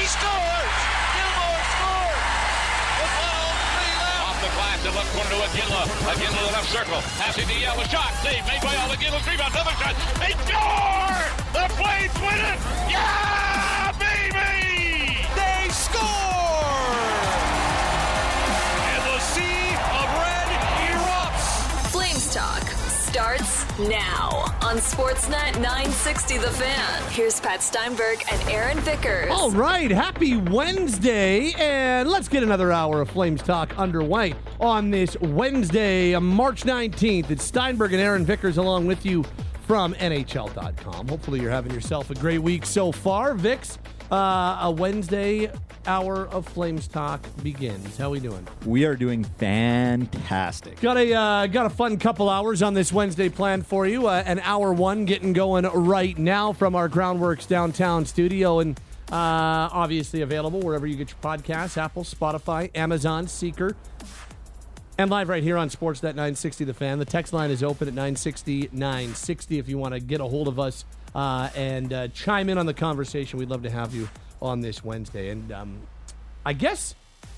scores! Gilmore scores! With 1:03 left. Off the glass, the left corner to Iginla. Iginla to the left circle. Passing to Yell. A shot. Save made by Allen. Iginla's rebound. Another shot. They score! The Flames win it! Yeah, baby! They score! And the sea of red erupts. Flames Talk starts now on Sportsnet 960 The Fan. Here's Pat Steinberg and Aaron Vickers. All right, happy Wednesday, and let's get another hour of Flames Talk underway on this Wednesday, March 19th. It's Steinberg and Aaron Vickers along with you from NHL.com. Hopefully you're having yourself a great week so far. Vicks, a Wednesday hour of Flames Talk begins. How we doing? We are doing fantastic. Got a fun couple hours on this Wednesday planned for you. An hour one getting going right now from our Groundworks downtown studio, and obviously available wherever you get your podcasts: Apple, Spotify, Amazon, Seeker, and live right here on Sportsnet 960 The Fan. The text line is open at 960-960 if you want to get a hold of us and chime in on the conversation. We'd love to have you on this Wednesday. And I guess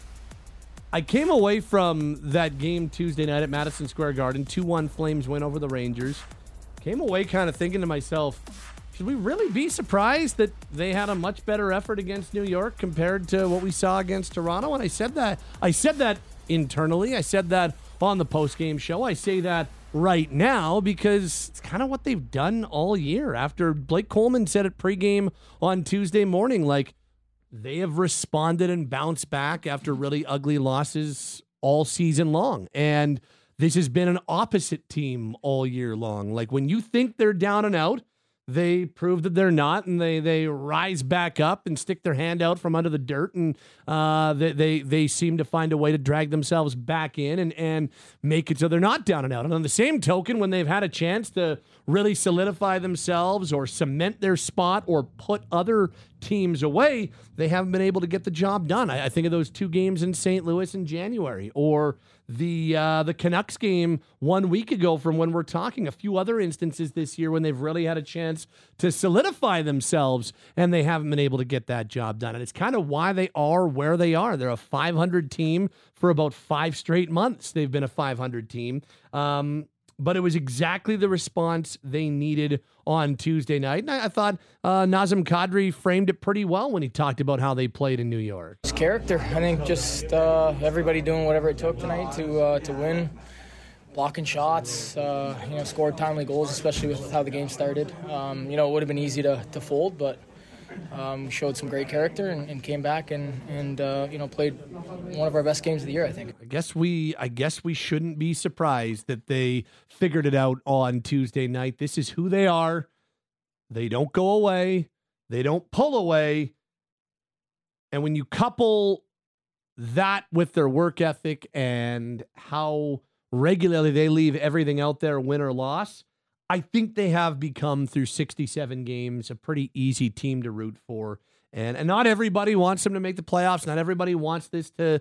I came away from that game Tuesday night at Madison Square Garden, 2-1 Flames win over the Rangers. Came away kind of thinking to myself, should we really be surprised that they had a much better effort against New York compared to what we saw against Toronto? And I said that internally. I said that on the post-game show. I say that right now because it's kind of what they've done all year. After Blake Coleman said it pregame on Tuesday morning, like, they have responded and bounced back after really ugly losses all season long. And this has been an opposite team all year long. Like, when you think they're down and out, they prove that they're not, and they rise back up and stick their hand out from under the dirt, and they seem to find a way to drag themselves back in and make it so they're not down and out. And on the same token, when they've had a chance to really solidify themselves or cement their spot or put other teams away, they haven't been able to get the job done. I think of those two games in St. Louis in January, or the Canucks game 1 week ago from when we're talking. A few other instances this year when they've really had a chance to solidify themselves, and they haven't been able to get that job done. And it's kind of why they are where they are. They're a 500 team for about 5 straight months. They've been a 500 team. But it was exactly the response they needed on Tuesday night. And I thought Nazem Kadri framed it pretty well when he talked about how they played in New York. It's character. I think just everybody doing whatever it took tonight to win, blocking shots, scored timely goals, especially with how the game started. It would have been easy to fold, but we showed some great character and came back and played one of our best games of the year, I think. I guess we shouldn't be surprised that they figured it out on Tuesday night. This is who they are. They don't go away. They don't pull away. And when you couple that with their work ethic and how regularly they leave everything out there, win or loss, I think they have become, through 67 games, a pretty easy team to root for. And not everybody wants them to make the playoffs. Not everybody wants this to,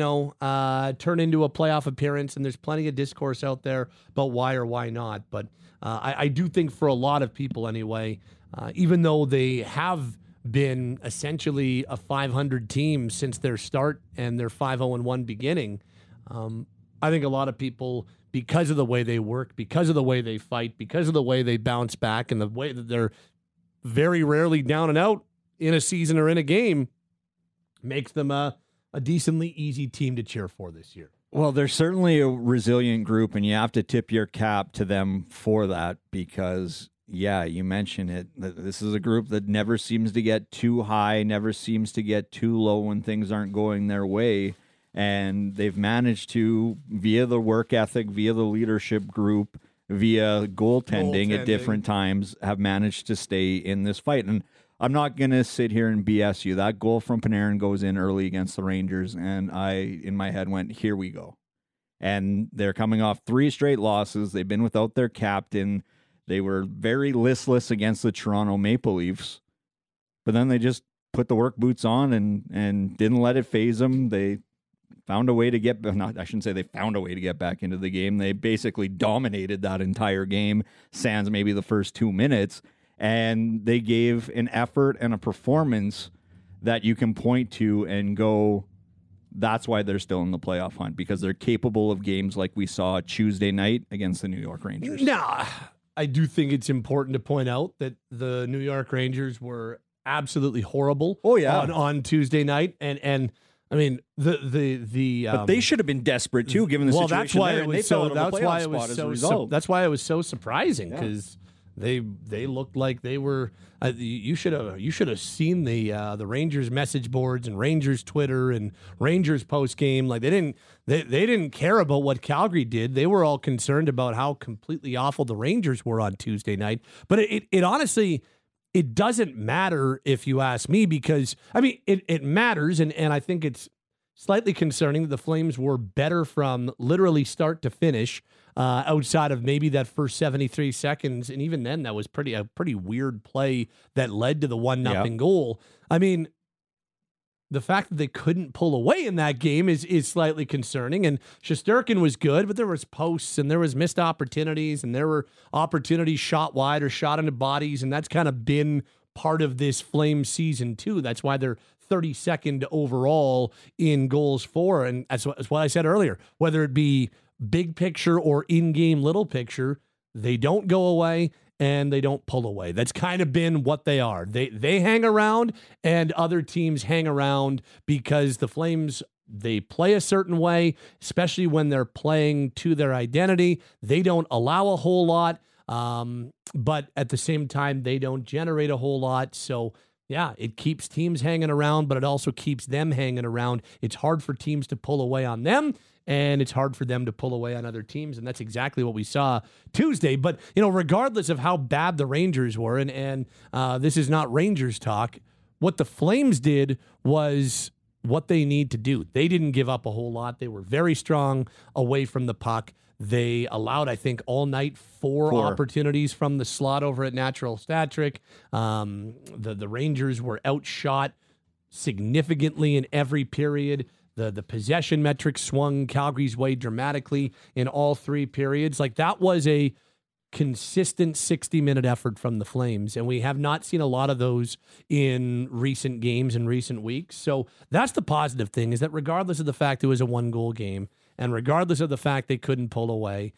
turn into a playoff appearance. And there's plenty of discourse out there about why or why not. But I do think for a lot of people anyway, even though they have been essentially a 500 team since their start and their 5-0-1 beginning, I think a lot of people, because of the way they work, because of the way they fight, because of the way they bounce back, and the way that they're very rarely down and out in a season or in a game, makes them a decently easy team to cheer for this year. Well, they're certainly a resilient group, and you have to tip your cap to them for that because, yeah, you mentioned it. This is a group that never seems to get too high, never seems to get too low when things aren't going their way. And they've managed to, via the work ethic, via the leadership group, via goaltending at different times, have managed to stay in this fight. And I'm not going to sit here and BS you. That goal from Panarin goes in early against the Rangers, and I, in my head, went, here we go. And they're coming off 3 straight losses. They've been without their captain. They were very listless against the Toronto Maple Leafs. But then they just put the work boots on and didn't let it phase them. They found a way to get, I shouldn't say they found a way to get back into the game. They basically dominated that entire game, sans maybe the first 2 minutes. And they gave an effort and a performance that you can point to and go, that's why they're still in the playoff hunt, because they're capable of games like we saw Tuesday night against the New York Rangers. Nah, I do think it's important to point out that the New York Rangers were absolutely horrible on Tuesday night. And I mean, but they should have been desperate too, given the situation. That's why there, it was so. That's why it was so. That's why it was so surprising, because they looked like they were. You should have seen the Rangers message boards and Rangers Twitter and Rangers post game. Like they didn't care about what Calgary did. They were all concerned about how completely awful the Rangers were on Tuesday night. But it honestly. It doesn't matter if you ask me, because, I mean, it matters, and I think it's slightly concerning that the Flames were better from literally start to finish outside of maybe that first 73 seconds, and even then that was a pretty weird play that led to the 1-0 goal. I mean, the fact that they couldn't pull away in that game is slightly concerning. And Shesterkin was good, but there was posts and there was missed opportunities and there were opportunities shot wide or shot into bodies. And that's kind of been part of this Flames season too. That's why they're 32nd overall in goals for. And that's what I said earlier, whether it be big picture or in-game little picture, they don't go away and they don't pull away. That's kind of been what they are. They hang around and other teams hang around because the Flames, they play a certain way, especially when they're playing to their identity. They don't allow a whole lot, but at the same time, they don't generate a whole lot. So, yeah, it keeps teams hanging around, but it also keeps them hanging around. It's hard for teams to pull away on them, and it's hard for them to pull away on other teams, and that's exactly what we saw Tuesday. But, regardless of how bad the Rangers were, and this is not Rangers talk, what the Flames did was what they need to do. They didn't give up a whole lot. They were very strong away from the puck. They allowed, I think, all night four opportunities from the slot over at Natural Stat Trick. The Rangers were outshot significantly in every period. The possession metrics swung Calgary's way dramatically in all three periods. Like, that was a consistent 60-minute effort from the Flames, and we have not seen a lot of those in recent games in recent weeks. So that's the positive thing, is that regardless of the fact it was a one-goal game, and regardless of the fact they couldn't pull away,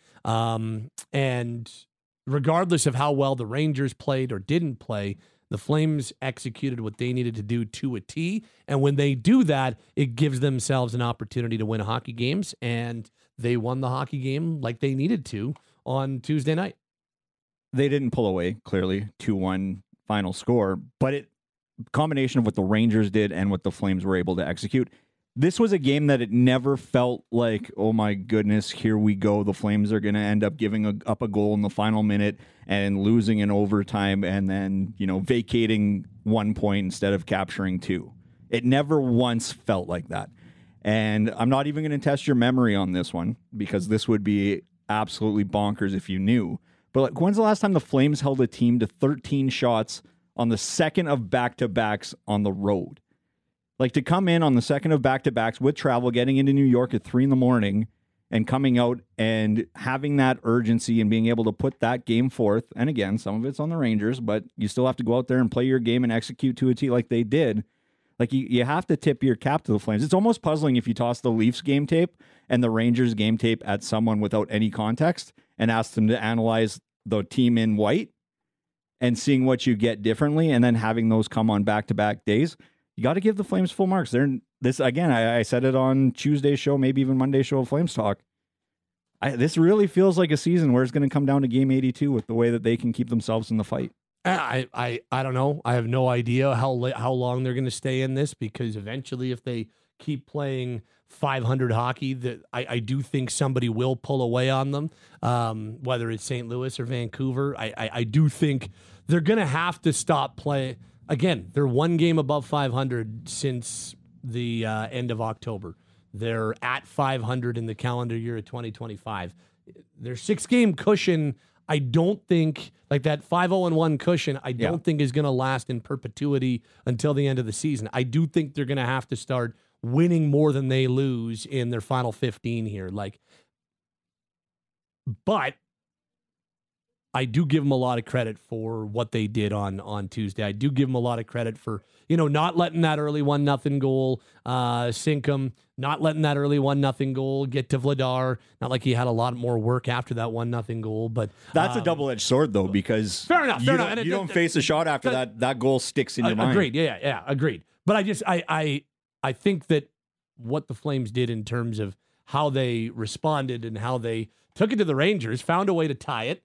and regardless of how well the Rangers played or didn't play, the Flames executed what they needed to do to a T. And when they do that, it gives themselves an opportunity to win hockey games. And they won the hockey game like they needed to on Tuesday night. They didn't pull away, clearly, 2-1 final score. But combination of what the Rangers did and what the Flames were able to execute, this was a game that it never felt like, oh my goodness, here we go. The Flames are going to end up giving up a goal in the final minute and losing in overtime and then, vacating 1 point instead of capturing 2. It never once felt like that. And I'm not even going to test your memory on this one, because this would be absolutely bonkers if you knew. But when's the last time the Flames held a team to 13 shots on the second of back-to-backs on the road? Like, to come in on the second of back-to-backs with travel, getting into New York at 3 a.m. and coming out and having that urgency and being able to put that game forth. And again, some of it's on the Rangers, but you still have to go out there and play your game and execute to a T like they did. Like, you have to tip your cap to the Flames. It's almost puzzling if you toss the Leafs game tape and the Rangers game tape at someone without any context and ask them to analyze the team in white and seeing what you get differently, and then having those come on back-to-back days. You got to give the Flames full marks. I said it on Tuesday's show, maybe even Monday's show of Flames Talk. This really feels like a season where it's going to come down to game 82 with the way that they can keep themselves in the fight. I don't know. I have no idea how long they're going to stay in this, because eventually, if they keep playing 500 hockey, I do think somebody will pull away on them, whether it's St. Louis or Vancouver. I do think they're going to have to stop playing. Again, they're one game above 500 since the end of October. They're at 500 in the calendar year of 2025. Their 6-game cushion, I don't think, like that 5-0-1 cushion, I don't think is going to last in perpetuity until the end of the season. I do think they're going to have to start winning more than they lose in their final 15 here. But I do give them a lot of credit for what they did on Tuesday. I do give them a lot of credit for, not letting that early 1-0 goal sink them, not letting that early 1-0 goal get to Vladar. Not like he had a lot more work after that 1-0 goal, but that's a double-edged sword, though, because fair enough. You don't face a shot after that goal sticks in your mind. Agreed. Yeah, agreed. But I think that what the Flames did in terms of how they responded and how they took it to the Rangers, found a way to tie it,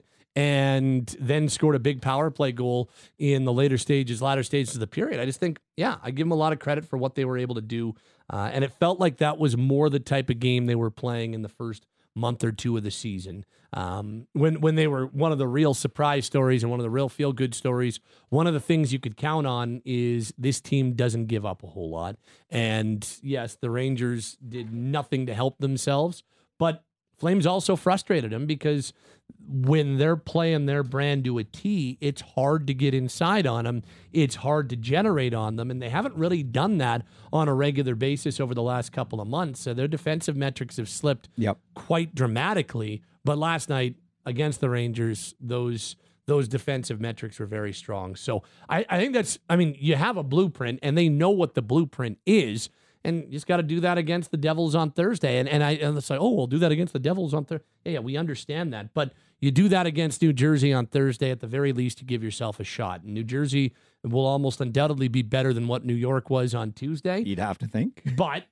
and then scored a big power play goal in the latter stages of the period. I just think, I give them a lot of credit for what they were able to do. And it felt like that was more the type of game they were playing in the first month or two of the season. When they were one of the real surprise stories and one of the real feel-good stories, one of the things you could count on is this team doesn't give up a whole lot. And yes, the Rangers did nothing to help themselves, but Flames also frustrated them because when they're playing their brand to a T, it's hard to get inside on them. It's hard to generate on them, and they haven't really done that on a regular basis over the last couple of months. So their defensive metrics have slipped quite dramatically. But last night against the Rangers, those defensive metrics were very strong. So I think you have a blueprint, and they know what the blueprint is. And you just got to do that against the Devils on Thursday. And it's like, we'll do that against the Devils on Thursday. Yeah, we understand that. But you do that against New Jersey on Thursday, at the very least, to give yourself a shot. And New Jersey will almost undoubtedly be better than what New York was on Tuesday. You'd have to think. But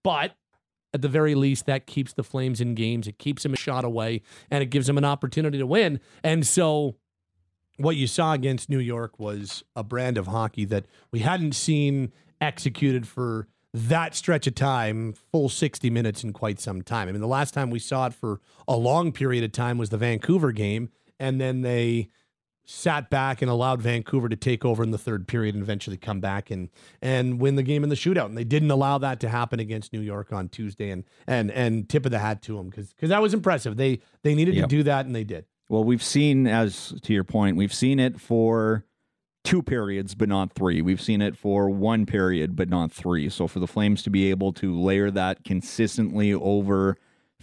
at the very least, that keeps the Flames in games. It keeps them a shot away, and it gives them an opportunity to win. And so what you saw against New York was a brand of hockey that we hadn't seen executed for that stretch of time, full 60 minutes in quite some time. I mean, the last time we saw it for a long period of time was the Vancouver game, and then they sat back and allowed Vancouver to take over in the third period and eventually come back and win the game in the shootout. And they didn't allow that to happen against New York on Tuesday, and tip of the hat to them because that was impressive. They needed to do that, and they did. Well, we've seen, as to your point, we've seen it for 2 periods, but not 3. We've seen it for 1 period, but not 3. So for the Flames to be able to layer that consistently over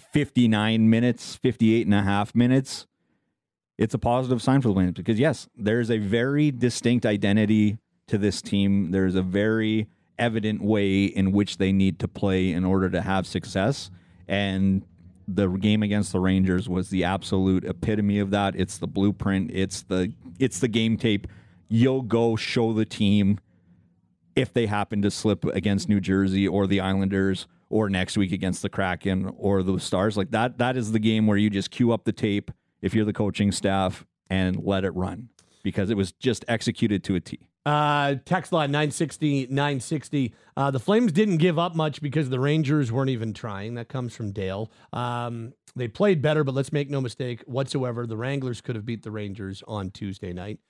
59 minutes, 58 and a half minutes, it's a positive sign for the Flames because, yes, there's a very distinct identity to this team. There's a very evident way in which they need to play in order to have success. And the game against the Rangers was the absolute epitome of that. It's the blueprint. It's the game tape. You'll go show the team if they happen to slip against New Jersey or the Islanders or next week against the Kraken or the Stars. Like that is the game where you just cue up the tape if you're the coaching staff and let it run because it was just executed to a T. Text line 960. The Flames didn't give up much because the Rangers weren't even trying. That comes from Dale. They played better, but let's make no mistake whatsoever. The Wranglers could have beat the Rangers on Tuesday night.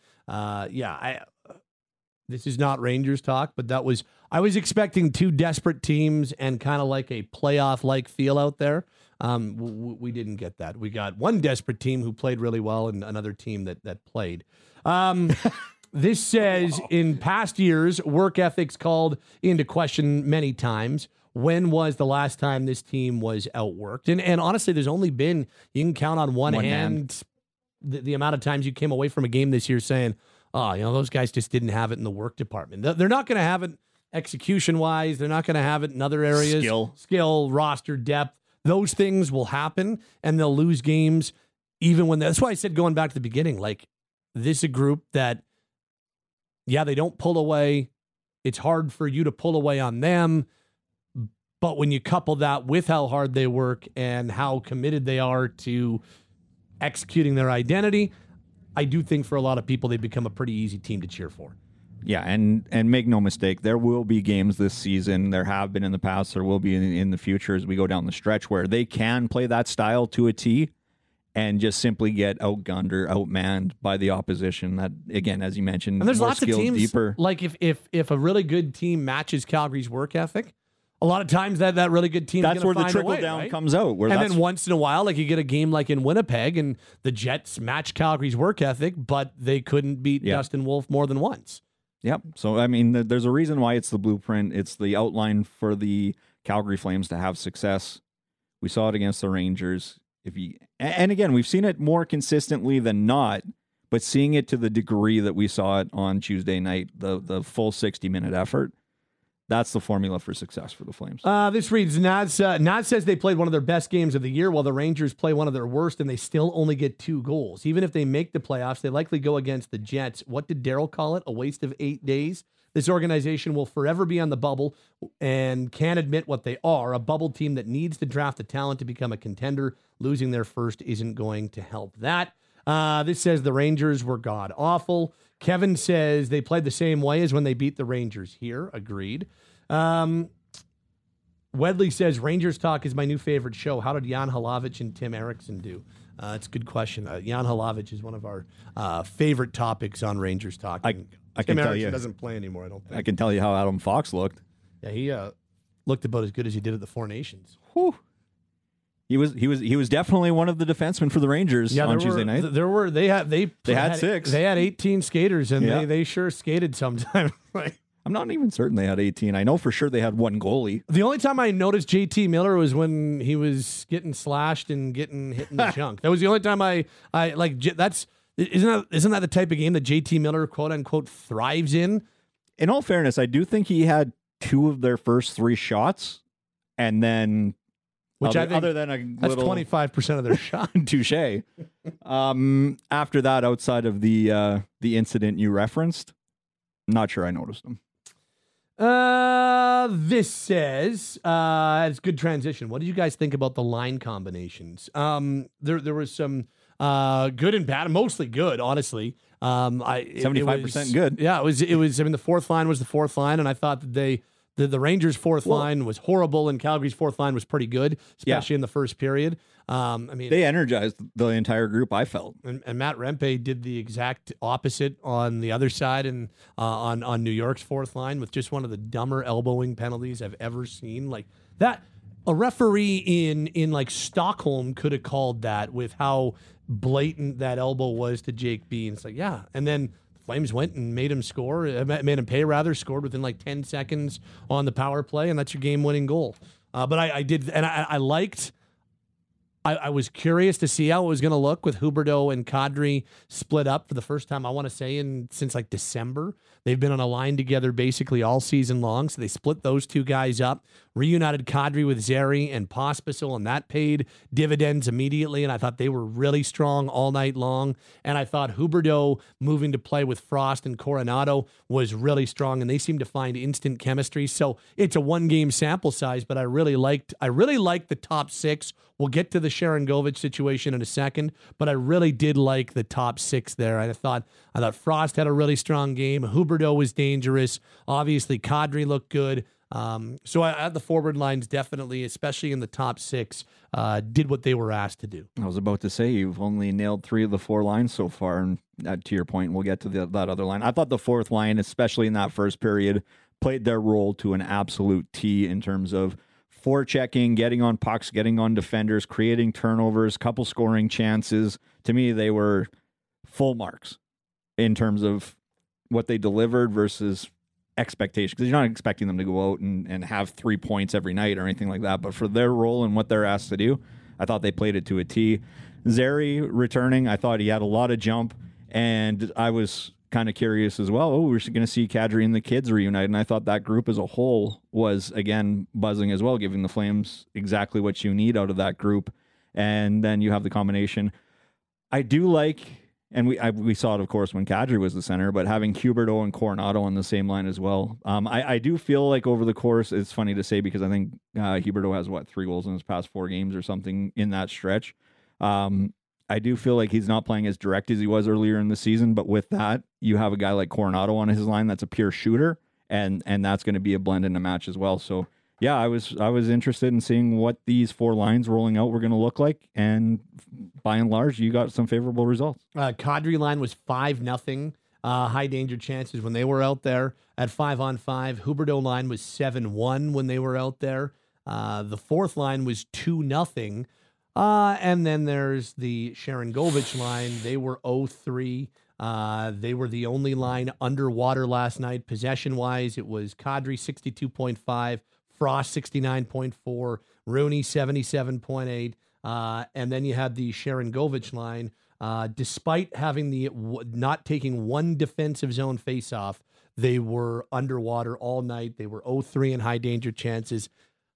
This is not Rangers talk, but I was expecting 2 desperate teams and kind of like a playoff-like feel out there. We didn't get that. We got one desperate team who played really well and another team that played. This says, in past years, work ethics called into question many times. When was the last time this team was outworked? And honestly, there's only been, you can count on one hand the amount of times you came away from a game this year saying, those guys just didn't have it in the work department. They're not going to have it execution-wise. They're not going to have it in other areas. Skill, roster, depth. Those things will happen, and they'll lose games even when that's why I said going back to the beginning, like, this is a group that, they don't pull away. It's hard for you to pull away on them. But when you couple that with how hard they work and how committed they are to executing their identity, I do think for a lot of people, they've become a pretty easy team to cheer for. Yeah, and make no mistake, there will be games this season. There have been in the past. There will be in the future as we go down the stretch where they can play that style to a T and just simply get outgunned or outmanned by the opposition. That, again, as you mentioned, and there's more lots of teams, deeper. Like if a really good team matches Calgary's work ethic, a lot of times that really good team that's is where find the trickle a way, down right? comes out. And then once in a while, like you get a game like in Winnipeg, and the Jets match Calgary's work ethic, but they couldn't beat Dustin Wolf more than once. Yep. So, I mean, there's a reason why it's the blueprint. It's the outline for the Calgary Flames to have success. We saw it against the Rangers. And again, we've seen it more consistently than not, but seeing it to the degree that we saw it on Tuesday night, the full 60-minute effort, that's the formula for success for the Flames. This reads, Nad says they played one of their best games of the year while the Rangers play one of their worst, and they still only get 2 goals. Even if they make the playoffs, they likely go against the Jets. What did Daryl call it? A waste of 8 days? This organization will forever be on the bubble and can't admit what they are, a bubble team that needs to draft the talent to become a contender. Losing their first isn't going to help that. This says the Rangers were god-awful. Kevin says they played the same way as when they beat the Rangers here. Agreed. Wedley says Rangers Talk is my new favorite show. How did Jan Hlavich and Tim Erickson do? It's a good question. Jan Hlavich is one of our favorite topics on Rangers Talk. I can Tim tell Erickson you. doesn't play anymore, I don't think. I can tell you how Adam Fox looked. Yeah, he looked about as good as he did at the Four Nations. Whew. He was definitely one of the defensemen for the Rangers on Tuesday night. They had 6. They had 18 skaters, and they sure skated sometimes. I'm not even certain they had 18. I know for sure they had 1 goalie. The only time I noticed JT Miller was when he was getting slashed and getting hit in the junk. That was the only time I like. Isn't that the type of game that JT Miller quote unquote thrives in? In all fairness, I do think he had 2 of their first 3 shots, and then Which I think other than a that's little 25% of their shot. touche. After that, outside of the incident you referenced, not sure I noticed him. This says it's good transition. What did you guys think about the line combinations? There was some good and bad, mostly good, honestly. 75% good. Yeah, it was. I mean, the fourth line was the fourth line, and I thought that the Rangers' fourth line was horrible, and Calgary's fourth line was pretty good, especially in the first period. I mean, they energized the entire group, I felt. And Matt Rempe did the exact opposite on the other side, and on New York's fourth line with just one of the dumber elbowing penalties I've ever seen. Like that, a referee in like Stockholm could have called that with how blatant that elbow was to Jake Bean. It's like, yeah, and then Flames went and made him scored within like 10 seconds on the power play, and that's your game-winning goal. But I did, and I liked. I was curious to see how it was going to look with Huberdeau and Kadri split up for the first time, I want to say, since like December. They've been on a line together basically all season long, so they split those 2 guys up, reunited Kadri with Zary and Pospisil, and that paid dividends immediately, and I thought they were really strong all night long, and I thought Huberdeau moving to play with Frost and Coronado was really strong, and they seemed to find instant chemistry. So it's a 1-game sample size, but I really liked the top 6. We'll get to the Sharon Govich situation in a second, but I really did like the top 6 there. I thought Frost had a really strong game. Huberdeau was dangerous. Obviously, Kadri looked good. So I had the forward lines definitely, especially in the top 6, did what they were asked to do. I was about to say you've only nailed 3 of the 4 lines so far, and to your point, we'll get to that other line. I thought the fourth line, especially in that first period, played their role to an absolute T in terms of forechecking, getting on pucks, getting on defenders, creating turnovers, couple scoring chances. To me, they were full marks in terms of what they delivered versus expectations. Because you're not expecting them to go out and have 3 points every night or anything like that. But for their role and what they're asked to do, I thought they played it to a T. Zary returning, I thought he had a lot of jump, and I was kind of curious as well. We're going to see Kadri and the kids reunite, and I thought that group as a whole was, again, buzzing as well, giving the Flames exactly what you need out of that group. And then you have the combination. I do like, and we saw it, of course, when Kadri was the center, but having Huberdeau and Coronado on the same line as well. I do feel like over the course, it's funny to say because I think Huberdeau has, 3 goals in his past 4 games or something in that stretch. I do feel like he's not playing as direct as he was earlier in the season, but with that, you have a guy like Coronado on his line that's a pure shooter, and that's going to be a blend in a match as well. So, yeah, I was interested in seeing what these 4 lines rolling out were going to look like, and by and large, you got some favorable results. Kadri line was 5-0, high danger chances when they were out there at 5-on-5. Huberdeau line was 7-1 when they were out there. The fourth line was 2-0. And then there's the Sharon Govich line. They were 0-3. They were the only line underwater last night. Possession-wise, it was Kadri 62.5, Frost 69.4, Rooney 77.8, And then you had the Sharon Govich line. Despite having not taking one defensive zone faceoff, they were underwater all night. They were 0-3 in high danger chances.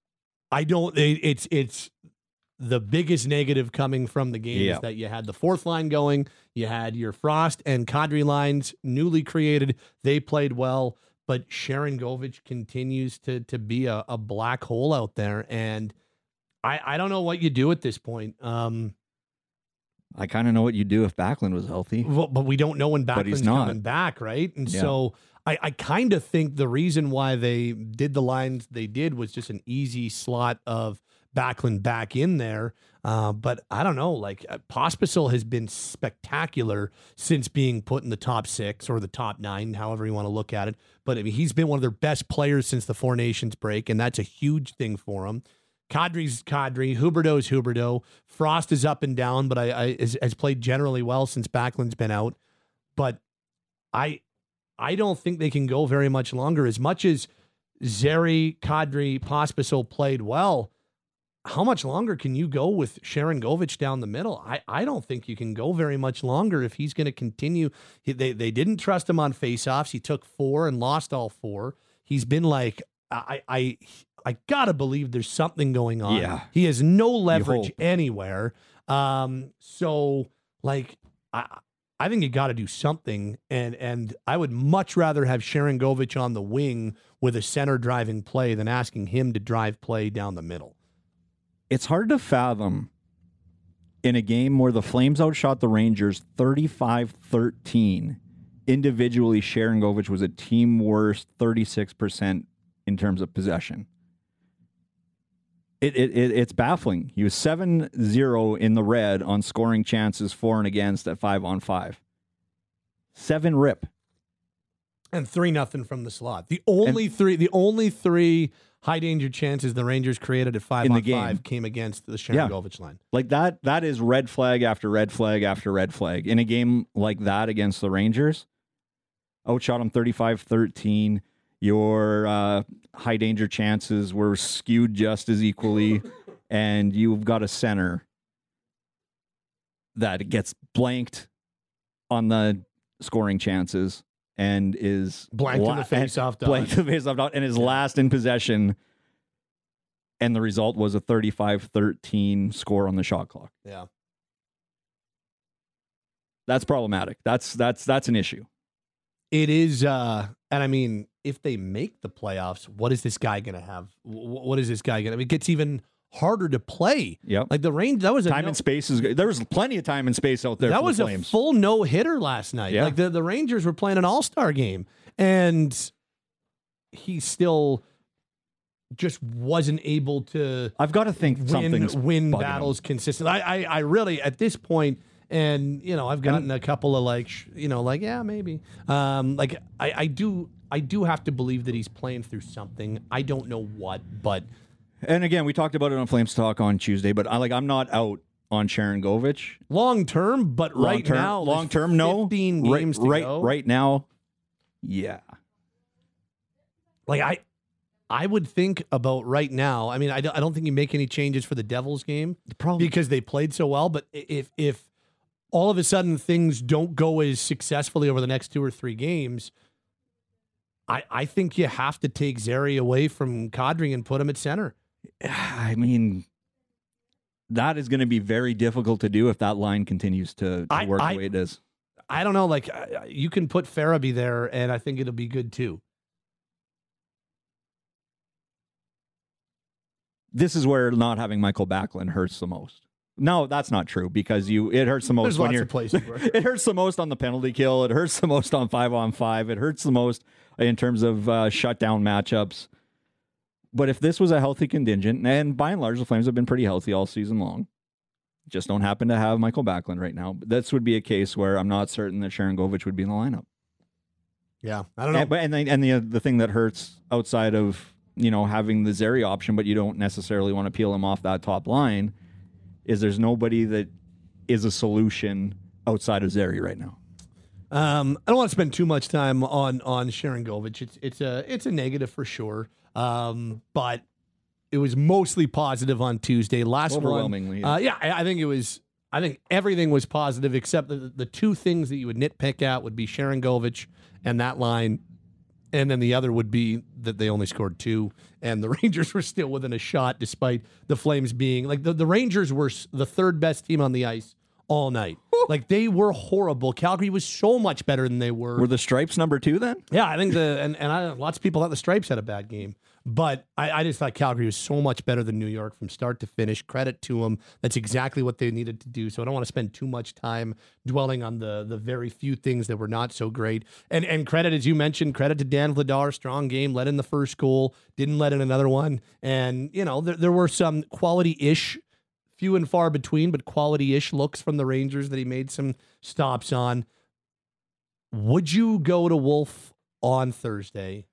It's the biggest negative coming from the game is that you had the fourth line going. You had your Frost and Kadri lines newly created. They played well, but Sharon Govich continues to be a black hole out there. And I don't know what you do at this point. I kind of know what you do if Backlund was healthy. Well, but we don't know when Backlund's coming back, right? And so I kind of think the reason why they did the lines they did was just an easy slot of Backlund back in there. But I don't know, like Pospisil has been spectacular since being put in the top 6 or the top 9, however you want to look at it. But I mean, he's been one of their best players since the Four Nations break, and that's a huge thing for him. Kadri's Kadri, Huberdeau's Huberdeau. Frost is up and down, but has played generally well since Backlund's been out. But I don't think they can go very much longer. As much as Zary, Kadri, Pospisil played well, how much longer can you go with Sharon Govich down the middle? I don't think you can go very much longer if he's going to continue. They didn't trust him on faceoffs. He took 4 and lost all 4. He's been like, I gotta believe there's something going on. Yeah. He has no leverage anywhere. So like I think you got to do something, and I would much rather have Sharon Govich on the wing with a center driving play than asking him to drive play down the middle. It's hard to fathom in a game where the Flames outshot the Rangers 35-13. Individually, Sharon Govich was a team worst 36% in terms of possession. It's baffling. He was 7-0 in the red on scoring chances for and against at 5-on-5. 7 rip. And 3-0 from the slot. The only three high danger chances the Rangers created at 5-on-5 came against the Sharon Govich line. Like that is red flag after red flag after red flag. In a game like that against the Rangers, outshot them 35-13. Your high danger chances were skewed just as equally, and you've got a center that gets blanked on the scoring chances and is blanked in the face-off dot, and is last in possession, and the result was a 35-13 score on the shot clock. Yeah, that's problematic. That's an issue. It is, and I mean, if they make the playoffs, what is this guy going to have? What is this guy going to? I mean, it gets even harder to play. Yep. Like the range, that was time and space is good. There was plenty of time and space out there. That for was the a Flames. full no hitter last night. Yeah. Like the Rangers were playing an all-star game, and he still just wasn't able to. I've got to think win battles consistently. I really at this point. And, you know, I've gotten a couple of maybe. I do have to believe that he's playing through something. I don't know what, but. And again, we talked about it on Flames Talk on Tuesday, but I'm not out on Sharon Govich. Long term, but right now. Long term, no. 15 games to go. Right now, yeah. Like, I would think about right now. I mean, I don't think you make any changes for the Devils game because they played so well, but if all of a sudden things don't go as successfully over the next 2 or 3 games, I think you have to take Zary away from Kadri and put him at center. I mean, that is going to be very difficult to do if that line continues to work the way it is. I don't know. Like, you can put Farabee there, and I think it'll be good too. This is where not having Michael Backlund hurts the most. No, that's not true because it hurts the most when you're. It hurts the most on the penalty kill. It hurts the most on 5-on-5. It hurts the most in terms of shutdown matchups. But if this was a healthy contingent, and by and large the Flames have been pretty healthy all season long, just don't happen to have Michael Backlund right now. But this would be a case where I'm not certain that Sharon Govich would be in the lineup. Yeah, I don't know. And the thing that hurts outside of having the Zary option, but you don't necessarily want to peel him off that top line, is there's nobody that is a solution outside of Zary right now. I don't want to spend too much time on Sharon Govich. It's a negative for sure. But it was mostly positive on Tuesday. Last Overwhelmingly, one, I think it was. I think everything was positive except the two things that you would nitpick at would be Sharangovich and that line, and then the other would be that they only scored 2, and the Rangers were still within a shot despite the Flames being like the Rangers were the third best team on the ice all night. Like they were horrible. Calgary was so much better than they were. Were the Stripes number 2 then? Yeah, I think lots of people thought the Stripes had a bad game, but I just thought Calgary was so much better than New York from start to finish. Credit to them. That's exactly what they needed to do. So I don't want to spend too much time dwelling on the very few things that were not so great. And credit, as you mentioned, credit to Dan Vladar. Strong game, let in the first goal, didn't let in another one. And, there were some quality-ish, few and far between, but quality-ish looks from the Rangers that he made some stops on. Would you go to Wolf on Thursday?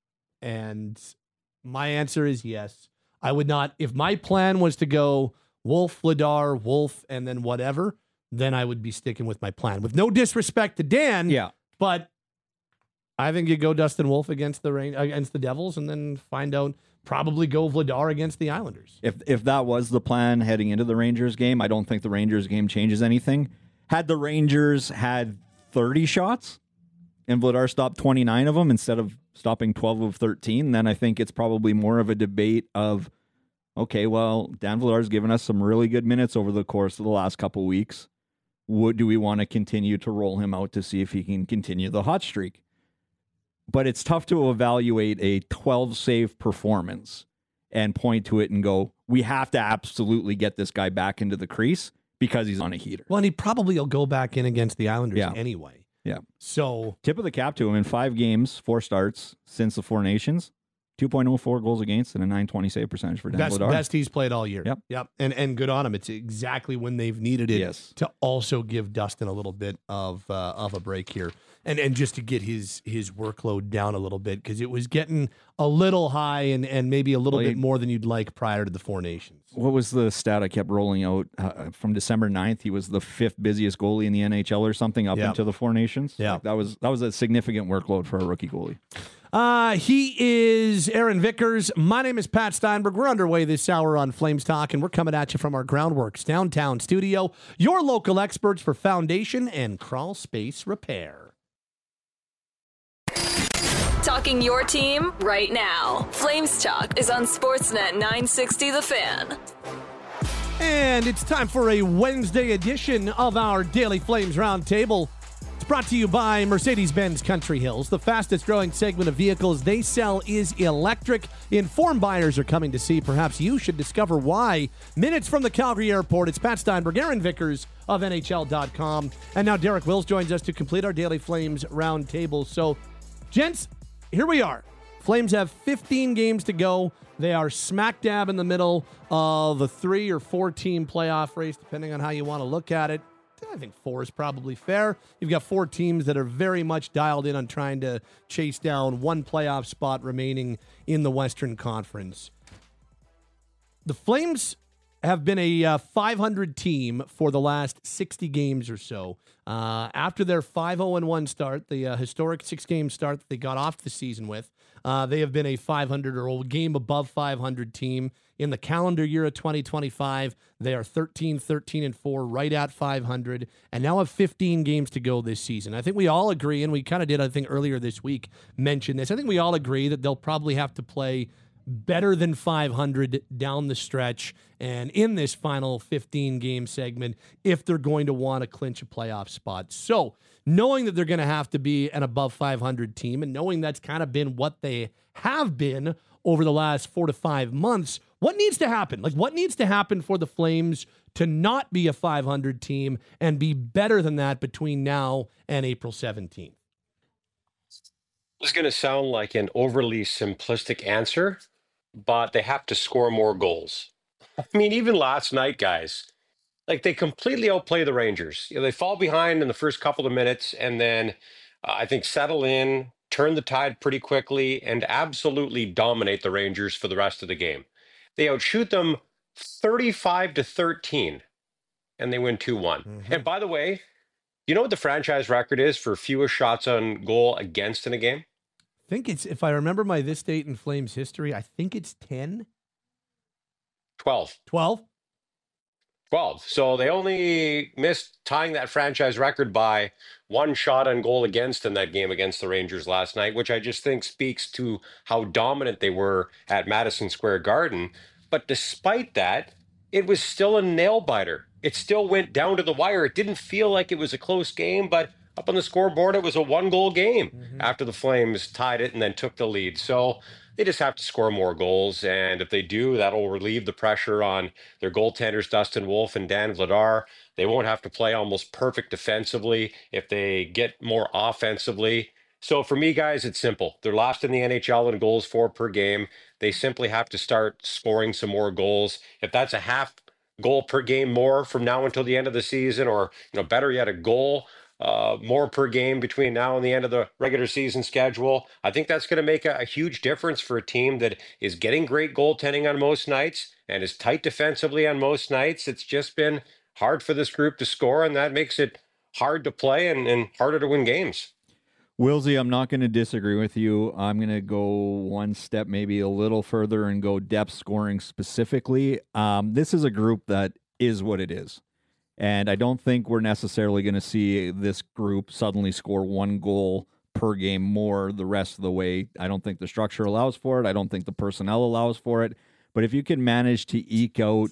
And my answer is yes. I would not. If my plan was to go Wolf, Vladar, Wolf, and then whatever, then I would be sticking with my plan. With no disrespect to Dan, yeah, but I think you go Dustin Wolf against the Devils, and then find out. Probably go Vladar against the Islanders. If that was the plan heading into the Rangers game, I don't think the Rangers game changes anything. Had the Rangers had 30 shots and Vladar stopped 29 of them instead of stopping 12 of 13, then I think it's probably more of a debate of, okay, well, Dan Vladar's given us some really good minutes over the course of the last couple weeks. Do we want to continue to roll him out to see if he can continue the hot streak? But it's tough to evaluate a 12-save performance and point to it and go, we have to absolutely get this guy back into the crease because he's on a heater. Well, and he probably will go back in against the Islanders anyway. Yeah. So, tip of the cap to him in 5 games, 4 starts since the Four Nations, 2.04 goals against and a .920 save percentage for Dan Vladar. Best he's played all year. Yep. And good on him. It's exactly when they've needed it to also give Dustin a little bit of a break here. And just to get his workload down a little bit, because it was getting a little high and maybe a little bit more than you'd like prior to the Four Nations. What was the stat I kept rolling out from December 9th? He was the 5th busiest goalie in the NHL or something up into the Four Nations. Yeah, that was a significant workload for a rookie goalie. He is Aaron Vickers. My name is Pat Steinberg. We're underway this hour on Flames Talk, and we're coming at you from our Groundworks downtown studio, your local experts for foundation and crawl space repair. Talking your team right now. Flames Talk is on Sportsnet 960 The Fan. And it's time for a Wednesday edition of our Daily Flames Roundtable. It's brought to you by Mercedes-Benz Country Hills. The fastest growing segment of vehicles they sell is electric. Informed buyers are coming to see. Perhaps you should discover why. Minutes from the Calgary airport, it's Pat Steinberg, Aaron Vickers of NHL.com. And now Derek Wills joins us to complete our Daily Flames Roundtable. So, gents, here we are. Flames have 15 games to go. They are smack dab in the middle of a 3 or 4 team playoff race, depending on how you want to look at it. I think 4 is probably fair. You've got 4 teams that are very much dialed in on trying to chase down one playoff spot remaining in the Western Conference. The Flames have been a 500 team for the last 60 games or so. After their 5-0-1 start, the historic 6-game start that they got off the season with, they have been a 500 or a game above 500 team. In the calendar year of 2025, they are 13-13-4, right at 500, and now have 15 games to go this season. I think we all agree, and we kind of did, I think, earlier this week mention this. I think we all agree that they'll probably have to play better than 500 down the stretch and in this final 15-game segment if they're going to want to clinch a playoff spot. So, knowing that they're going to have to be an above 500 team and knowing that's kind of been what they have been over the last 4 to 5 months, what needs to happen? Like, what needs to happen for the Flames to not be a 500 team and be better than that between now and April 17th? This is going to sound like an overly simplistic answer, but they have to score more goals. I mean, even last night, guys, like they completely outplay the Rangers. They fall behind in the first couple of minutes and then I think settle in, turn the tide pretty quickly, and absolutely dominate the Rangers for the rest of the game. They outshoot them 35-13, and they win 2-1. Mm-hmm. And by the way, you know what the franchise record is for fewest shots on goal against in a game? I think it's, if I remember my This Date in Flames history, I think it's 10. 12. 12? 12. So they only missed tying that franchise record by one shot on goal against in that game against the Rangers last night, which I just think speaks to how dominant they were at Madison Square Garden. But despite that, it was still a nail biter. It still went down to the wire. It didn't feel like it was a close game, but up on the scoreboard, it was a 1-goal game after the Flames tied it and then took the lead. So they just have to score more goals. And if they do, that'll relieve the pressure on their goaltenders, Dustin Wolf and Dan Vladar. They won't have to play almost perfect defensively if they get more offensively. So for me, guys, it's simple. They're last in the NHL in goals for per game. They simply have to start scoring some more goals. If that's a half goal per game more from now until the end of the season, or better yet, a goal more per game between now and the end of the regular season schedule, I think that's going to make a huge difference for a team that is getting great goaltending on most nights and is tight defensively on most nights. It's just been hard for this group to score, and that makes it hard to play and harder to win games. Wilsey, I'm not going to disagree with you. I'm going to go one step, maybe a little further, and go depth scoring specifically. This is a group that is what it is. And I don't think we're necessarily going to see this group suddenly score 1 goal per game more the rest of the way. I don't think the structure allows for it. I don't think the personnel allows for it. But if you can manage to eke out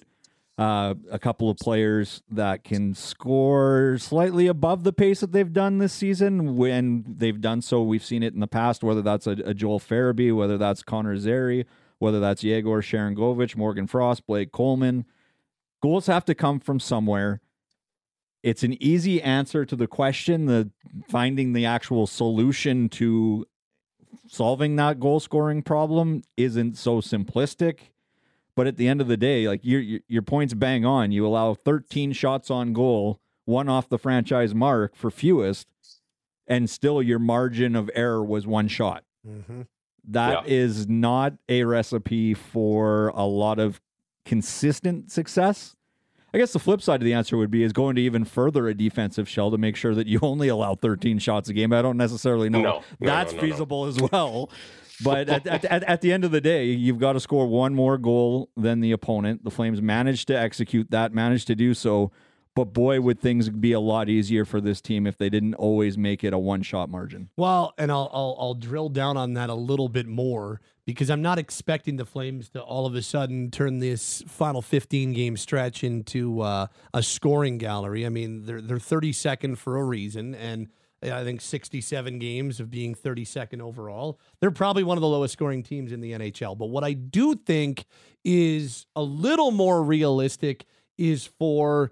a couple of players that can score slightly above the pace that they've done this season, when they've done so, we've seen it in the past, whether that's a Joel Farabee, whether that's Connor Zary, whether that's Yegor Sharangovich, Morgan Frost, Blake Coleman. Goals have to come from somewhere. It's an easy answer to the question. Finding the actual solution to solving that goal scoring problem isn't so simplistic. But at the end of the day, like your point's bang on. You allow 13 shots on goal, 1 off the franchise mark for fewest, and still your margin of error was 1 shot. Mm-hmm. That is not a recipe for a lot of consistent success. I guess the flip side of the answer would be is going to even further a defensive shell to make sure that you only allow 13 shots a game. I don't necessarily know that's feasible as well. But at the end of the day, you've got to score 1 more goal than the opponent. The Flames managed to execute that, managed to do so. But boy, would things be a lot easier for this team if they didn't always make it a 1-shot margin. Well, and I'll drill down on that a little bit more, because I'm not expecting the Flames to all of a sudden turn this final 15-game stretch into a scoring gallery. I mean, they're 32nd for a reason, and I think 67 games of being 32nd overall. They're probably one of the lowest scoring teams in the NHL. But what I do think is a little more realistic is for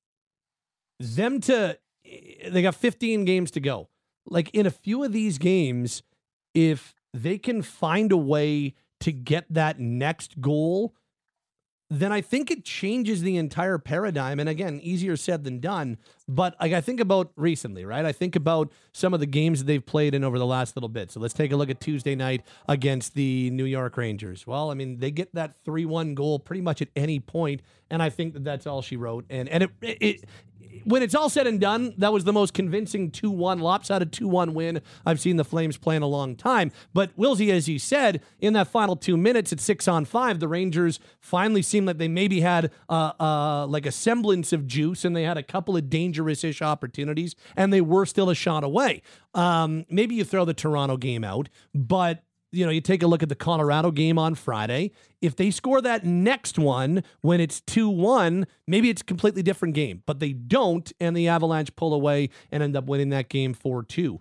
them they got 15 games to go. Like, in a few of these games, if they can find a way to get that next goal, then I think it changes the entire paradigm. And again, easier said than done. But like, I think about recently, right? I think about some of the games that they've played in over the last little bit. So let's take a look at Tuesday night against the New York Rangers. Well, I mean, they get that 3-1 goal pretty much at any point, and I think that that's all she wrote. And it when it's all said and done, that was the most convincing 2-1, lopsided 2-1 win I've seen the Flames play in a long time. But Wilsey, as you said, in that final 2 minutes at 6-on-5, the Rangers finally seemed like they maybe had like a semblance of juice, and they had a couple of dangerous-ish opportunities, and they were still a shot away. Maybe you throw the Toronto game out, but you take a look at the Colorado game on Friday. If they score that next one when it's 2-1, maybe it's a completely different game. But they don't, and the Avalanche pull away and end up winning that game 4-2.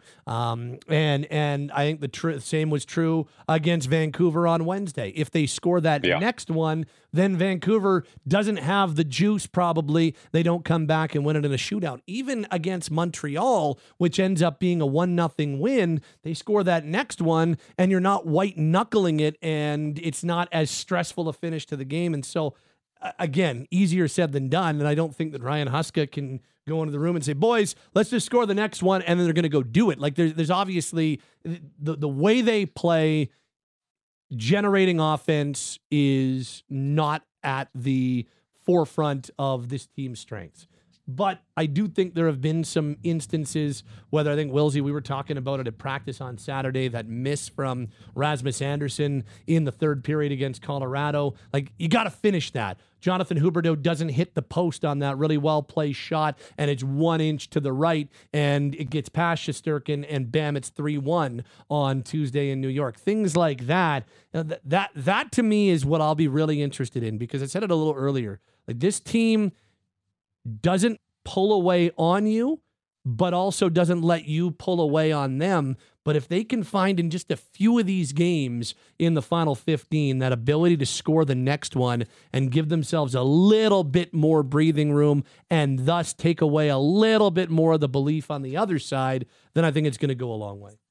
And I think the same was true against Vancouver on Wednesday. If they score that next one, then Vancouver doesn't have the juice probably. They don't come back and win it in a shootout. Even against Montreal, which ends up being a 1-0 win, they score that next one, and you're not white-knuckling it, and it's not as stressful a finish to the game. And so, again, easier said than done. And I don't think that Ryan Huska can go into the room and say, boys, let's just score the next one, and then they're going to go do it. Like, there's obviously the way they play, generating offense is not at the forefront of this team's strengths. But I do think there have been some instances, whether I think Wilsey, we were talking about it at practice on Saturday, that miss from Rasmus Andersson in the third period against Colorado. Like, you got to finish that. Jonathan Huberdeau doesn't hit the post on that really well-placed shot, and it's 1 inch to the right, and it gets past Shesterkin, and bam, it's 3-1 on Tuesday in New York. Things like that. That to me is what I'll be really interested in, because I said it a little earlier. Like, this team doesn't pull away on you, but also doesn't let you pull away on them. But if they can find in just a few of these games in the final 15 that ability to score the next one and give themselves a little bit more breathing room and thus take away a little bit more of the belief on the other side, then I think it's going to go a long way.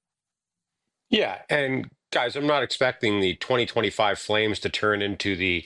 Yeah, and guys, I'm not expecting the 2025 Flames to turn into the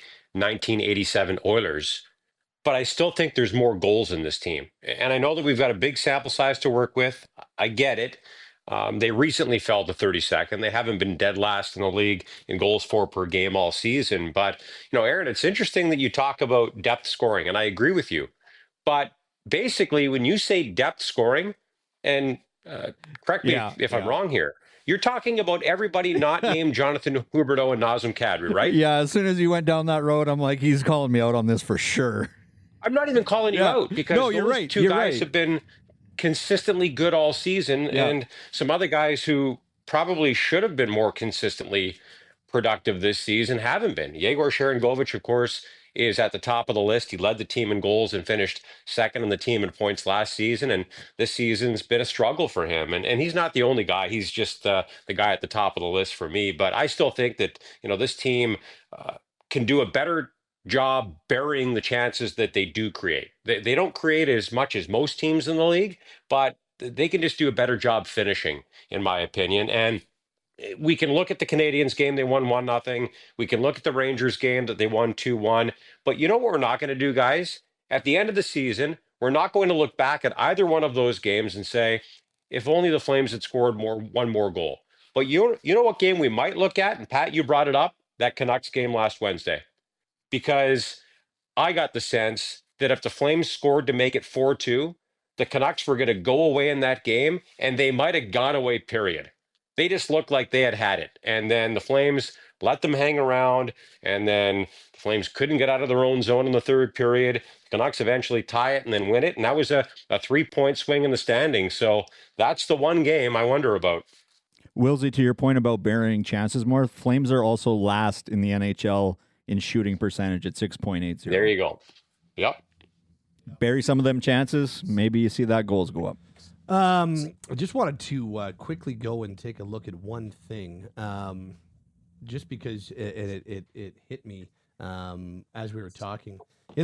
1987 Oilers, but I still think there's more goals in this team. And I know that we've got a big sample size to work with. I get it. They recently fell to 32nd. They haven't been dead last in the league in goals for per game all season. But, Aaron, it's interesting that you talk about depth scoring, and I agree with you. But basically, when you say depth scoring, and correct me if I'm wrong here, you're talking about everybody not named Jonathan Huberdeau and Nazem Kadri, right? Yeah, as soon as you went down that road, I'm like, he's calling me out on this for sure. I'm not even calling you out, because you're right. Two guys have been consistently good all season, and some other guys who probably should have been more consistently productive this season haven't been. Yegor Sharangovich, of course, is at the top of the list. He led the team in goals and finished second on the team in points last season, and this season's been a struggle for him. And he's not the only guy. He's just the guy at the top of the list for me. But I still think that this team can do a better job burying the chances that they do create. They don't create as much as most teams in the league, but they can just do a better job finishing, in my opinion. And we can look at the Canadiens game, they won 1-0. We can look at the Rangers game that they won 2-1. But you know what we're not going to do, guys? At the end of the season, we're not going to look back at either one of those games and say, if only the Flames had scored one more goal. But you know what game we might look at? And Pat, you brought it up, that Canucks game last Wednesday. Because I got the sense that if the Flames scored to make it 4-2, the Canucks were going to go away in that game, and they might have gone away, period. They just looked like they had it. And then the Flames let them hang around, and then the Flames couldn't get out of their own zone in the third period. The Canucks eventually tie it and then win it, and that was a 3-point swing in the standings. So that's the one game I wonder about. Wilsey, to your point about burying chances more, Flames are also last in the NHL in shooting percentage at 6.80. There you go. Yep. Bury some of them chances, maybe you see that goals go up. I just wanted to quickly go and take a look at one thing, just because it hit me as we were talking.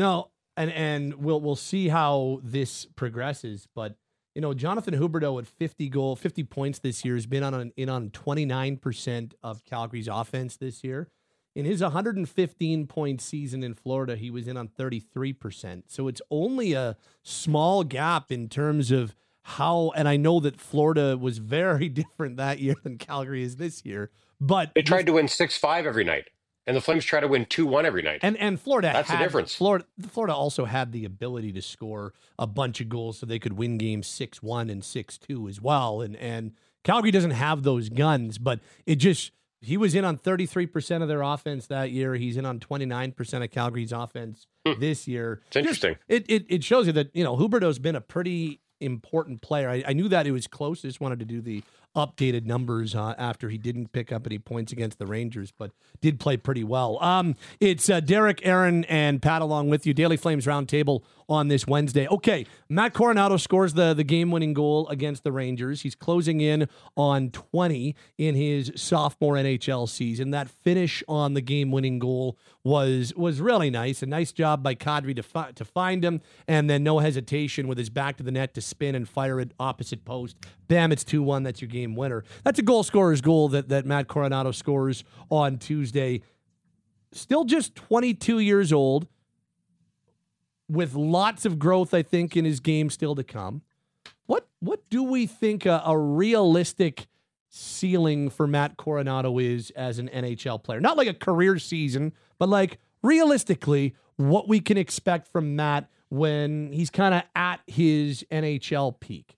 And we'll see how this progresses. But Jonathan Huberdeau at 50 points this year has been on 29% of Calgary's offense this year. In his 115-point season in Florida, he was in on 33%. So it's only a small gap in terms of how, and I know that Florida was very different that year than Calgary is this year, but they tried to win 6-5 every night, and the Flames try to win 2-1 every night. And Florida, that's the difference. Florida also had the ability to score a bunch of goals so they could win games 6-1 and 6-2 as well. And Calgary doesn't have those guns, but he was in on 33% of their offense that year. He's in on 29% of Calgary's offense this year. It's interesting. It shows you that, Huberdeau's been a pretty important player. I knew that it was close. I just wanted to do the updated numbers after he didn't pick up any points against the Rangers, but did play pretty well. It's Derek, Aaron, and Pat along with you. Daily Flames Roundtable on this Wednesday. Okay, Matt Coronato scores the game-winning goal against the Rangers. He's closing in on 20 in his sophomore NHL season. That finish on the game-winning goal was really nice. A nice job by Kadri to find him, and then no hesitation with his back to the net to spin and fire it opposite post. Bam, it's 2-1. That's your game winner. That's a goal scorer's goal that Matt Coronato scores on Tuesday. Still just 22 years old, with lots of growth, I think, in his game still to come. What do we think a realistic ceiling for Matt Coronato is as an NHL player? Not like a career season, but like realistically, what we can expect from Matt when he's kind of at his NHL peak.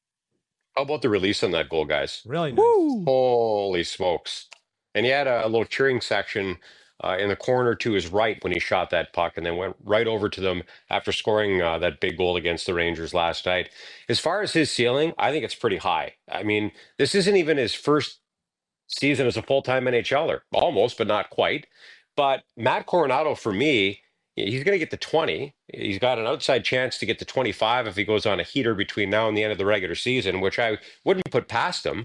How about the release on that goal, guys? Really nice. Woo! Holy smokes. And he had a little cheering section in the corner to his right when he shot that puck and then went right over to them after scoring that big goal against the Rangers last night. As far as his ceiling, I think it's pretty high. I mean, this isn't even his first season as a full-time NHLer. Almost, but not quite. But Matt Coronado, for me, he's going to get to 20. He's got an outside chance to get to 25 if he goes on a heater between now and the end of the regular season, which I wouldn't put past him.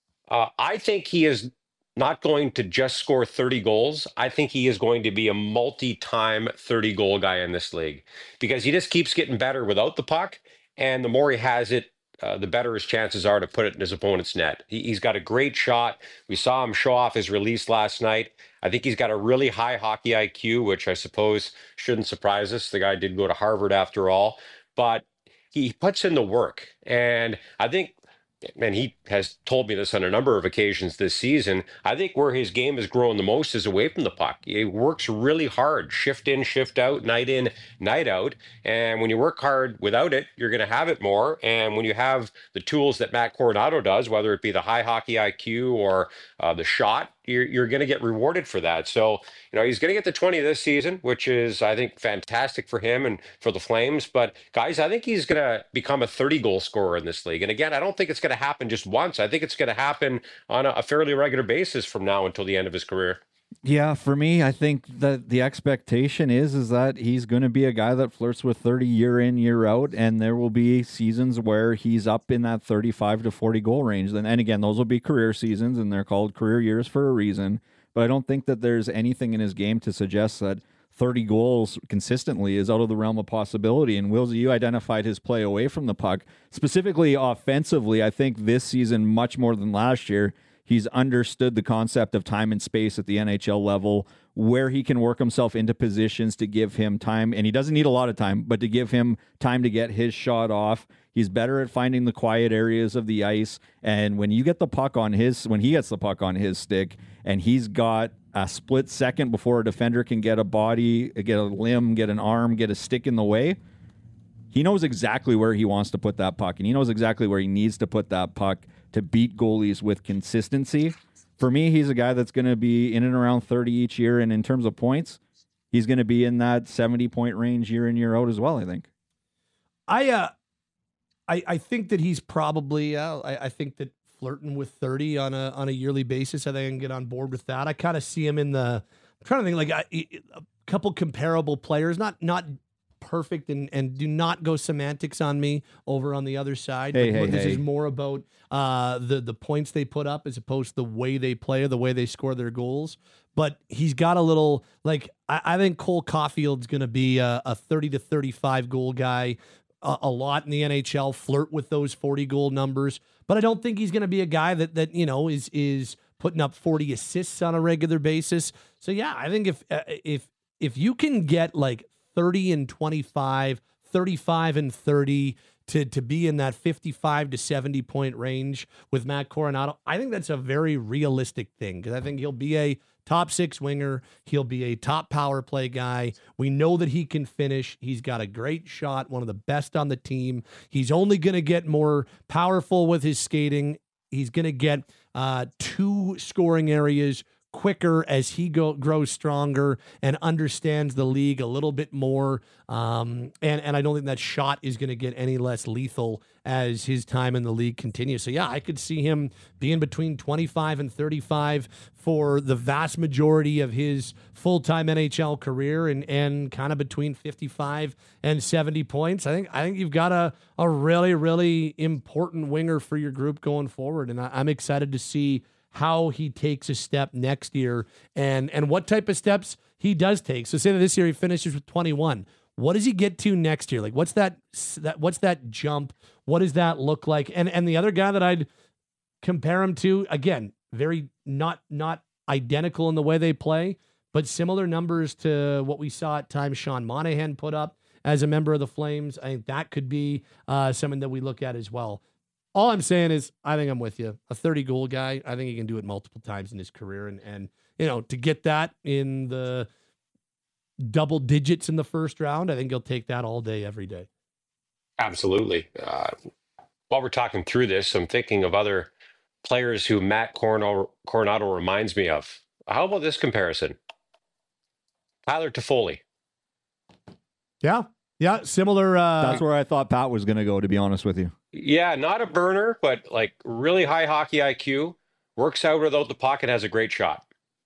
I think he is not going to just score 30 goals. I think he is going to be a multi-time 30-goal guy in this league because he just keeps getting better without the puck. And the more he has it, the better his chances are to put it in his opponent's net. He's got a great shot. We saw him show off his release last night. I think he's got a really high hockey IQ, which I suppose shouldn't surprise us. The guy did go to Harvard after all, but he puts in the work. And I think, and he has told me this on a number of occasions this season, I think where his game has grown the most is away from the puck. He works really hard, shift in, shift out, night out. And when you work hard without it, you're going to have it more. And when you have the tools that Matt Coronado does, whether it be the high hockey IQ or the shot, you're going to get rewarded for that. So, he's going to get to 20 this season, which is, I think, fantastic for him and for the Flames. But, guys, I think he's going to become a 30-goal scorer in this league. And, again, I don't think it's going to happen just once. I think it's going to happen on a fairly regular basis from now until the end of his career. Yeah, for me, I think that the expectation is that he's going to be a guy that flirts with 30 year in, year out, and there will be seasons where he's up in that 35 to 40 goal range. And again, those will be career seasons, and they're called career years for a reason. But I don't think that there's anything in his game to suggest that 30 goals consistently is out of the realm of possibility. And Wilsey, you identified his play away from the puck. Specifically offensively, I think this season, much more than last year, he's understood the concept of time and space at the NHL level, where he can work himself into positions to give him time. And he doesn't need a lot of time, but to give him time to get his shot off. He's better at finding the quiet areas of the ice. And when he gets the puck on his stick, and he's got a split second before a defender can get a body, get a limb, get an arm, get a stick in the way, he knows exactly where he wants to put that puck. And he knows exactly where he needs to put that puck to beat goalies with consistency. For me, he's a guy that's going to be in and around 30 each year. And in terms of points, he's going to be in that 70-point range year in, year out as well, I think. I think that he's probably, I think that flirting with 30 on a yearly basis, I think I can get on board with that. I kind of see him in I'm trying to think like a couple comparable players, not perfect, and do not go semantics on me over on the other side. This is more about the points they put up as opposed to the way they play or the way they score their goals. But he's got a little, like, I think Cole Caulfield's going to be a 30 to 35 goal guy a lot in the NHL, flirt with those 40 goal numbers. But I don't think he's going to be a guy that is putting up 40 assists on a regular basis. So yeah, I think if you can get like 30 and 25, 35 and 30 to be in that 55 to 70 point range with Matt Coronado, I think that's a very realistic thing, because I think he'll be a top six winger. He'll be a top power play guy. We know that he can finish. He's got a great shot, one of the best on the team. He's only going to get more powerful with his skating. He's going to get two scoring areas quicker as he grows stronger and understands the league a little bit more. And I don't think that shot is going to get any less lethal as his time in the league continues. So yeah, I could see him being between 25 and 35 for the vast majority of his full-time NHL career, and kind of between 55 and 70 points. I think you've got a really, really important winger for your group going forward. And I'm excited to see how he takes a step next year and what type of steps he does take. So say that this year he finishes with 21. What does he get to next year? Like, what's that jump? What does that look like? And the other guy that I'd compare him to, again, very not identical in the way they play, but similar numbers to what we saw at times Sean Monahan put up as a member of the Flames. I think that could be something that we look at as well. All I'm saying is, I think I'm with you. A 30-goal guy, I think he can do it multiple times in his career. And to get that in the double digits in the first round, I think he'll take that all day, every day. Absolutely. While we're talking through this, I'm thinking of other players who Matt Coronado reminds me of. How about this comparison? Tyler Toffoli. Yeah, similar. That's where I thought Pat was going to go, to be honest with you. Yeah, not a burner, but like really high hockey IQ. Works out without the puck and has a great shot.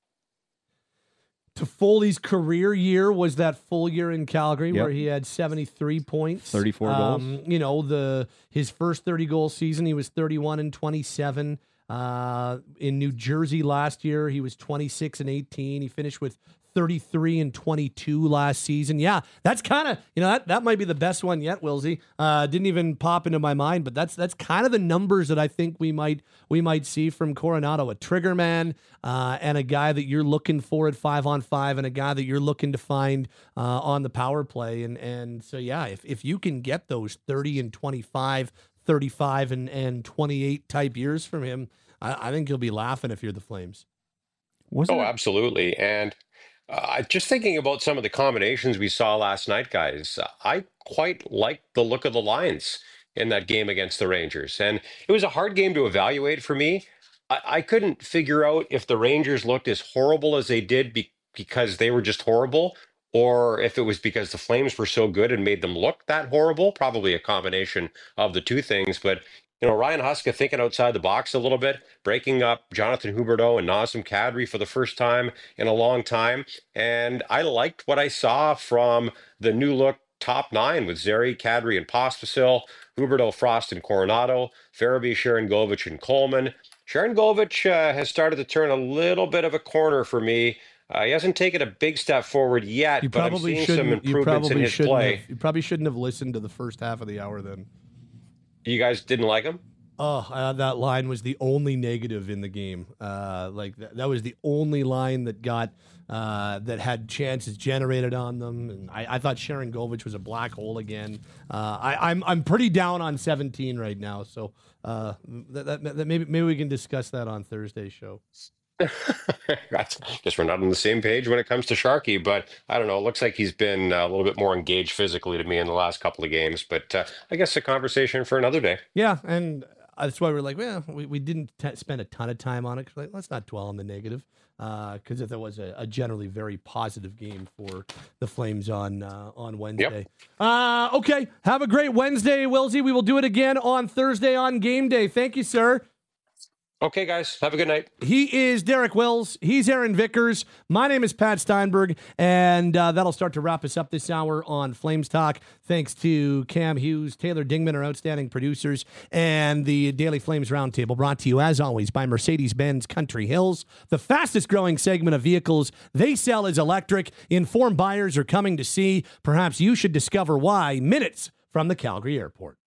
Toffoli's career year was that full year in Calgary where he had 73 points. 34 goals. His first 30-goal season, he was 31-27. In New Jersey last year, he was 26-18. He finished with 33-22 last season. Yeah, that's kind of, that might be the best one yet, Wilsey. Didn't even pop into my mind, but that's kind of the numbers that I think we might see from Coronado, a trigger man, and a guy that you're looking for at 5-on-5, and a guy that you're looking to find on the power play. And so, yeah, if you can get those 30-25, 35 and 28 type years from him, I think you'll be laughing if you're the Flames. Absolutely. And just thinking about some of the combinations we saw last night, guys, I quite liked the look of the lines in that game against the Rangers. And it was a hard game to evaluate for me. I couldn't figure out if the Rangers looked as horrible as they did because they were just horrible, or if it was because the Flames were so good and made them look that horrible. Probably a combination of the two things. But Ryan Huska thinking outside the box a little bit, breaking up Jonathan Huberdeau and Nazem Kadri for the first time in a long time. And I liked what I saw from the new look top nine with Zary, Kadri, and Pospisil, Huberdeau, Frost, and Coronado, Farabee, Sharangovich, and Coleman. Sharangovich has started to turn a little bit of a corner for me. He hasn't taken a big step forward yet, but I'm seeing some improvements in his play. You probably shouldn't have listened to the first half of the hour then. You guys didn't like him? That line was the only negative in the game. That was the only line that got that had chances generated on them. And I thought Sharangovich was a black hole again. I'm pretty down on 17 right now. So maybe we can discuss that on Thursday's show. Guess we're not on the same page when it comes to Sharky, but I don't know. It looks like he's been a little bit more engaged physically to me in the last couple of games, but I guess a conversation for another day. Yeah, and that's why we're like, we didn't spend a ton of time on it. Let's not dwell on the negative, because if there was a generally very positive game for the Flames on Wednesday. Yep. Okay, have a great Wednesday, Wilsey. We will do it again on Thursday on game day. Thank you, sir. Okay, guys. Have a good night. He is Derek Wills. He's Aaron Vickers. My name is Pat Steinberg, and that'll start to wrap us up this hour on Flames Talk. Thanks to Cam Hughes, Taylor Dingman, our outstanding producers, and the Daily Flames Roundtable, brought to you, as always, by Mercedes-Benz Country Hills. The fastest-growing segment of vehicles they sell is electric. Informed buyers are coming to see. Perhaps you should discover why minutes from the Calgary airport.